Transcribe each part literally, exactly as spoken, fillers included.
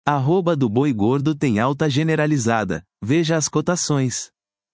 Arroba do boi gordo tem alta generalizada, veja as cotações.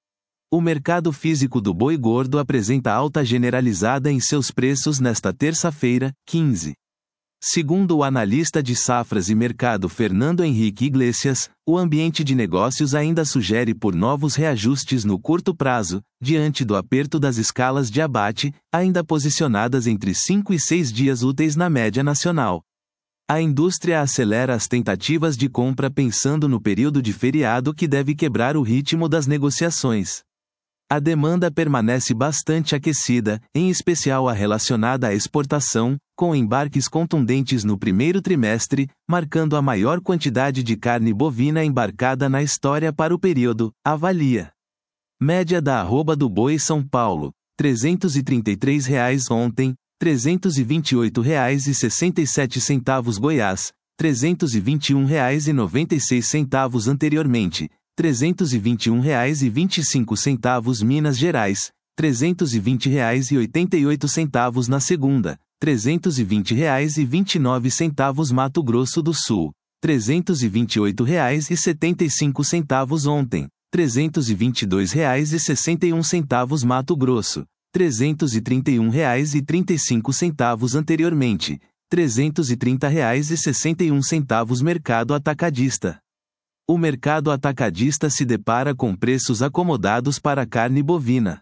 O mercado físico do boi gordo apresenta alta generalizada em seus preços nesta terça-feira, quinze. Segundo o analista de safras e mercado Fernando Henrique Iglesias, o ambiente de negócios ainda sugere por novos reajustes no curto prazo, diante do aperto das escalas de abate, ainda posicionadas entre cinco e seis dias úteis na média nacional. A indústria acelera as tentativas de compra pensando no período de feriado que deve quebrar o ritmo das negociações. A demanda permanece bastante aquecida, em especial a relacionada à exportação, com embarques contundentes no primeiro trimestre, marcando a maior quantidade de carne bovina embarcada na história para o período, avalia. Média da arroba do boi São Paulo, trezentos e trinta e três reais ontem, trezentos e vinte e oito reais e sessenta e sete centavos Goiás, trezentos e vinte e um reais e noventa e seis centavos anteriormente, trezentos e vinte e um reais e vinte e cinco centavos Minas Gerais, trezentos e vinte reais e oitenta e oito centavos na segunda, trezentos e vinte reais e vinte e nove centavos Mato Grosso do Sul, trezentos e vinte e oito reais e setenta e cinco centavos ontem, trezentos e vinte e dois reais e sessenta e um centavos Mato Grosso, trezentos e trinta e um reais e trinta e cinco centavos anteriormente, trezentos e trinta reais e sessenta e um centavos Mercado Atacadista. O mercado atacadista se depara com preços acomodados para a carne bovina.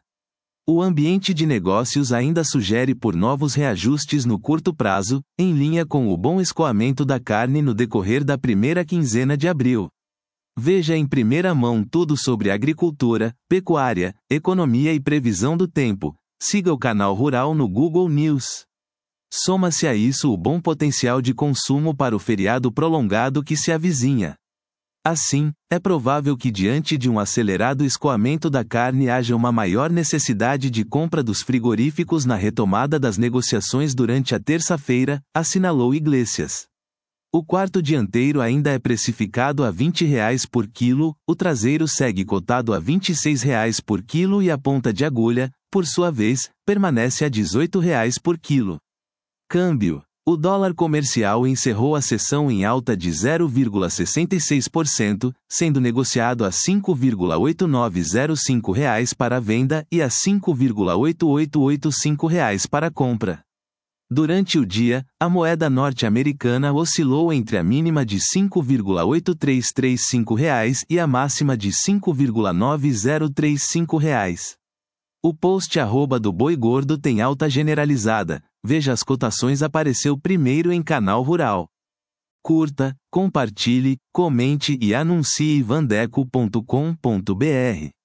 O ambiente de negócios ainda sugere por novos reajustes no curto prazo, em linha com o bom escoamento da carne no decorrer da primeira quinzena de abril. Veja em primeira mão tudo sobre agricultura, pecuária, economia e previsão do tempo. Siga o canal Rural no Google News. Soma-se a isso o bom potencial de consumo para o feriado prolongado que se avizinha. Assim, é provável que diante de um acelerado escoamento da carne haja uma maior necessidade de compra dos frigoríficos na retomada das negociações durante a terça-feira, assinalou Iglesias. O quarto dianteiro ainda é precificado a vinte reais por quilo, o traseiro segue cotado a vinte e seis reais por quilo e a ponta de agulha, por sua vez, permanece a dezoito reais por quilo. Câmbio. O dólar comercial encerrou a sessão em alta de zero vírgula sessenta e seis por cento, sendo negociado a cinco vírgula oito nove zero cinco reais para a venda e a cinco vírgula oito oito oito cinco reais para a compra. Durante o dia, a moeda norte-americana oscilou entre a mínima de cinco vírgula oito três três cinco reais e a máxima de cinco vírgula nove zero três cinco reais. O post arroba do boi gordo tem alta generalizada. Veja as cotações apareceu primeiro em Canal Rural. Curta, compartilhe, comente e anuncie vandeco ponto com ponto br.